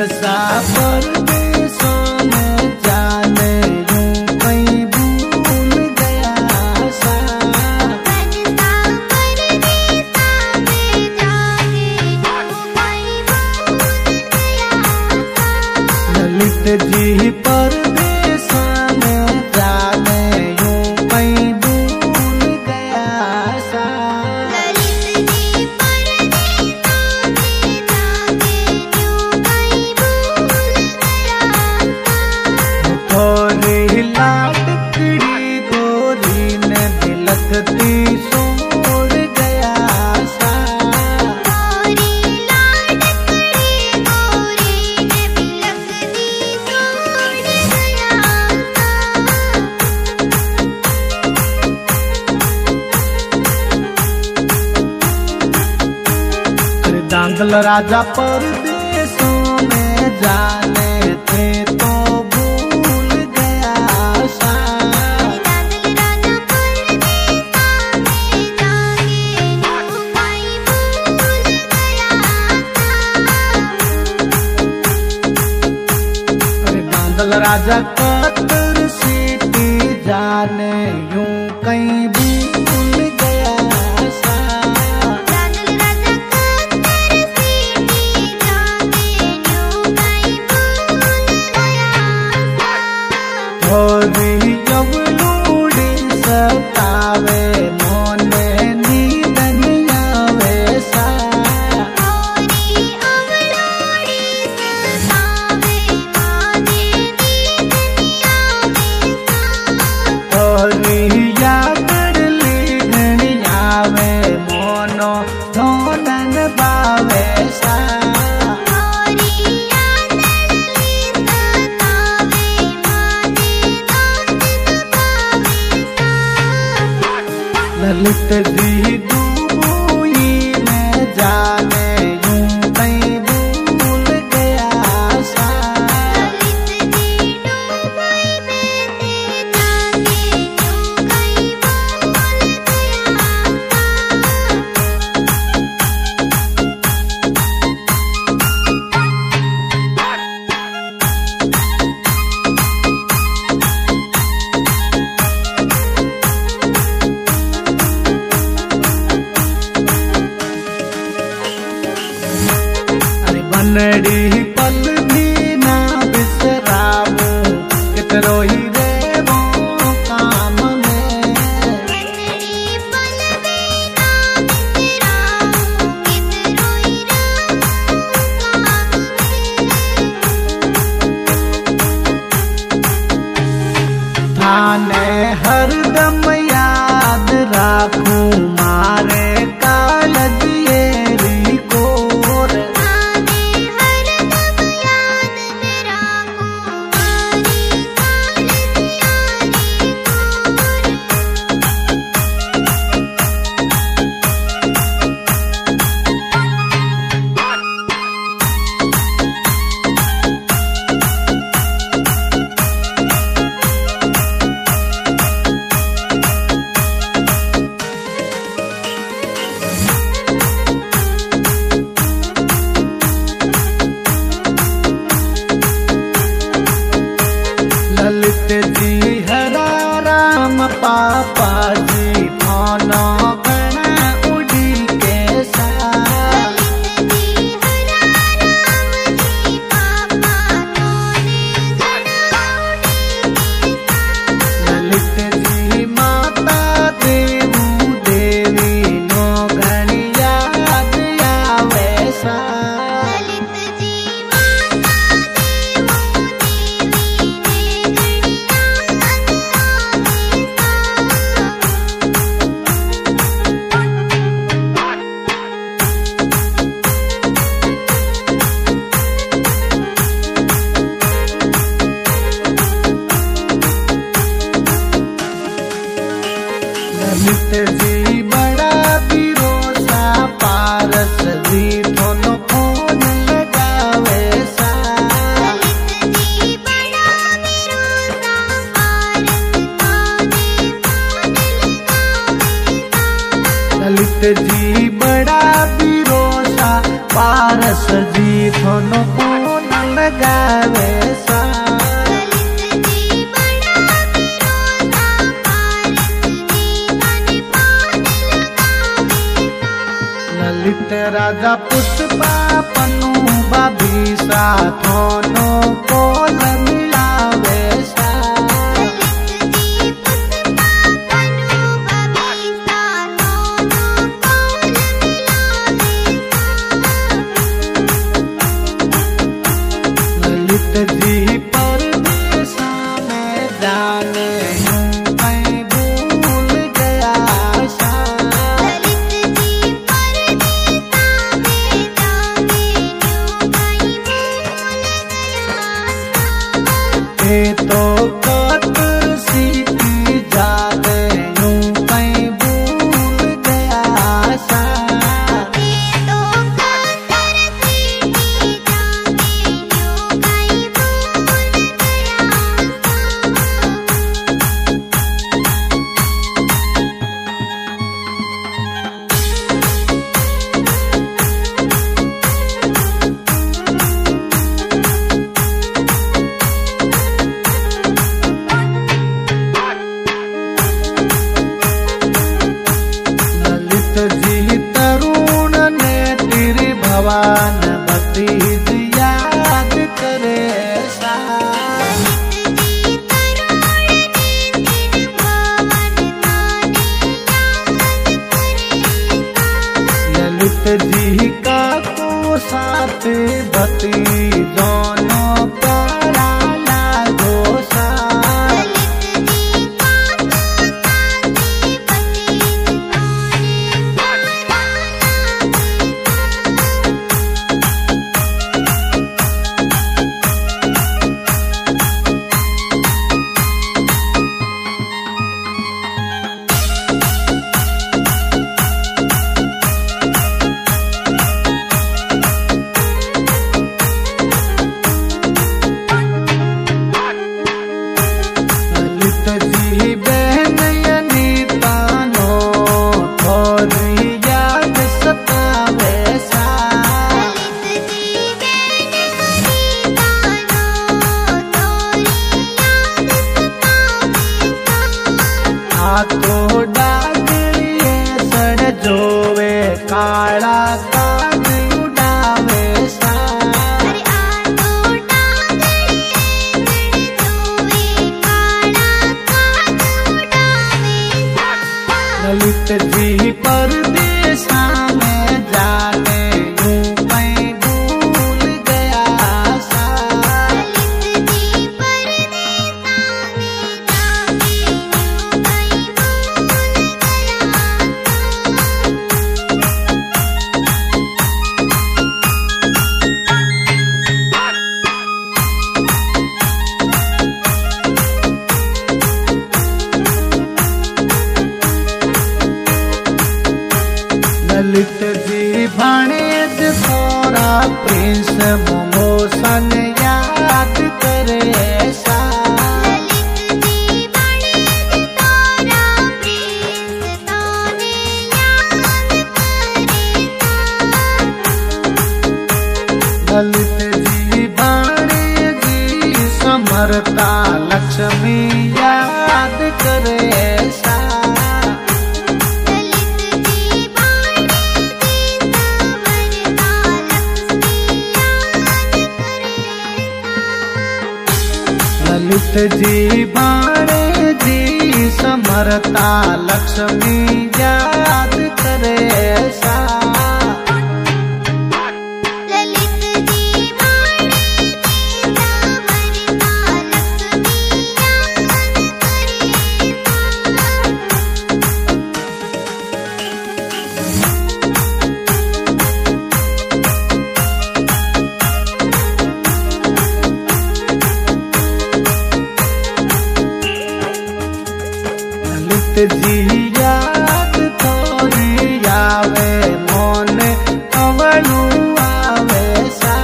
मनसा परदेसों में जाने यूं कहीं भूल गया सा। मनसा परदेसों में जाने यूं कहीं भूल गया सा। ललित जी परदेसों में जाने यूं कहीं भूल गया सा। ललित जी परदेसों में जाने यूं कहीं भूल गया सा। गोरी लाडकड़ी गोरी ने बिलखती छोड़ गया सा। गोरी लाडकड़ी गोरी ने बिलखती छोड़ गया अरे दांगल राजा परदेसों में जाने थे तो भूल गया सा। दादल राजा परदेसों में जाने यूं कहीं भूल गया सा। अरे दांगल राजा कतर सीटी जाने यूं कहीं भूल गया सा। दादल राजा कतर सीटी जाने यूं कहीं भूल गया सा। थोड़ी यवलूड़ी सतावे मोने नींद नहीं आवे सा। गोरी अवलोड़ी सतावे माने नींद नहीं आवे सा। थोड़ी यादड़ली घणी आवे मोनो धोनन बावे सा। गोरी यादड़ली सतावे माने दोस्त पावे सा। ललित जी डूबोई में जाने यूं कहीं भूल गया सा। ललित जी डूबई में ते जाने यूं कहीं भूल गया सा। अरे बनड़ी पल भी ना बिसरावो कितरो ही रेवो काम में। बनड़ी पल बिना बिसराऊं कितरो ही रहूं काम में। थाने हरदम याद राखूं मारे कालजिएरी कोर। आने हरदम याद मेरा कुमारी कालजियारी कोर। ललित जी हरा राम पापा जी थाना गणा उड़ी के सा। ललित जी हरा राम जी पापा तोने गणाउड़ी के सा। ललित जी माता देवू देवी नो घणी याद आवे सा। ललित जी माता देवो देवी ने गणिया आवे सा। ललित जी बड़ा बिरोसा पारस जी दोनों फोन लगावे सा। ललित जी बड़ा विरोधा पारस ताने फोन लगावे सा। ललित जी बड़ा बिरोसा पारस जी दोनों फोन लगावे सा। ललित जी बड़ा विरोधा पारस जी तन पान लगावे सा। ललित राजा पुष्पा पनु बबीसा थोनो बोल मिलावे सा। ललित जी पुष्पा पनु बबीसा दोनों कौल मिलावे सा। ललित जी परदेसा में जाने यूं मैं भूल गया सा। ललित जी परदेसा में जाने यूं मैं भूल गया सा। ये तो कातर सीती जाने यूं मैं भूल गया सा। ये तो कातर सीटी जाने यूं मैं भूल गया ललित जी तरुण ने तेरे भवान भतीज याद करे सा। ललित जी तरुण ने तेरे भवन ताने याद करे सा। ललित जी का को साथ भतीजों प्यारा लागो सा। ललित जी का तो साथी भतीज ताने प्यारा लागे सा। ललित जी बहन अनीता नो थोड़ी याद सतावे सा। ललित जी बहन सीता नो थोड़ी याद सतावे सा। हाथों डागड़िए सड़ जोवे काला काग उड़ावे सा। अरे आतो डागड़िए सड़ जोवे काला काग उड़ावे सा। ललित जी परदेसा में जाने यूं मैं भूल गया सा। ललित जी परदेसा में जाने यूं मैं भूल ललित जी भाणेज थोड़ा प्रिंस मोमोसन याद करे सा। ललित जी बड़े तारा प्रिंस ताने याद करे सा। ललित जी भाणेजी समरता लक्ष्मी याद करे सा। ललित जी बड़े समरता लक्ष्मी याद करे सा। ललित जी भाणेजी समरता लक्ष्मी याद करे सा। ललित जी बड़े समरता लक्ष्मी याद करे सा। ललित जी याद थोड़ी आवे मोन अवलू आवे सा।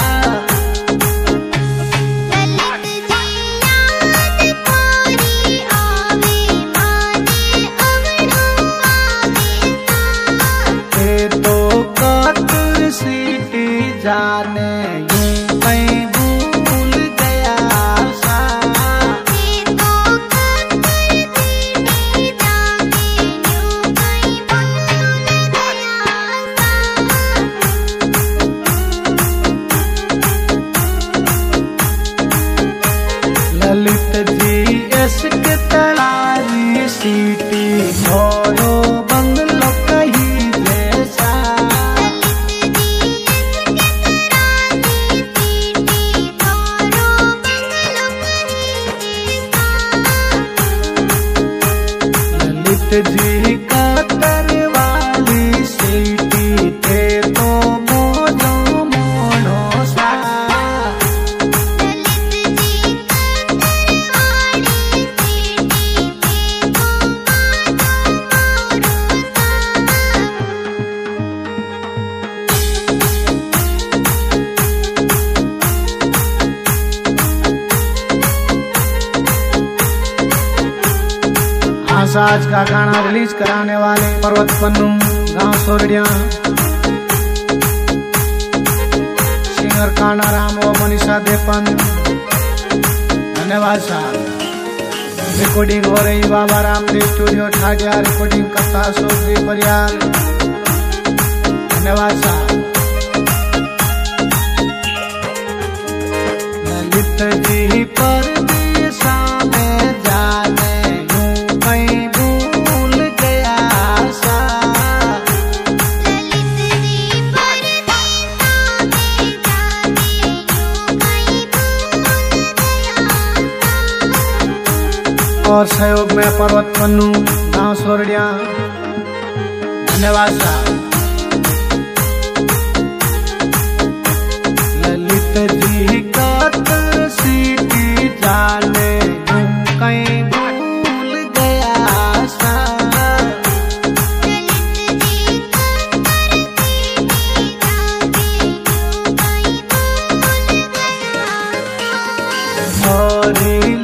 ललित जी याद थोड़ी आवे माने अवळू आवे सा। ये तो कातर सीटी जाने यूं मैं भूल कतर वाली सीटी थे तो मोजो मोनो सा। ललित जी कतर वाली सीटी थे तो मोजो आज का गाना रिलीज कराने वाले पर्वत पन्नू गांव सोरडिया, सिंगर काना राम और मनीषा देपन, धन्यवाद साहब। रिकॉर्डिंग हो रही बाबा रामदेव स्टूडियो ठाडिया, रिकॉर्डिंग करता सोफी परियार, धन्यवाद साहब। ललित जी परदेसा में जाने यूं कहीं भूल गया सा। ललित जी परदेसा में जाने यूं कहीं भूल गया। और सहयोग में पर्वत पन्नू गांव सोरडिया, धन्यवाद साहब। ललित जी का सीटी जाने यूं कहीं भूल गया सा। ललित जी कतर सीटी जाने यूं कहीं भूल गया। और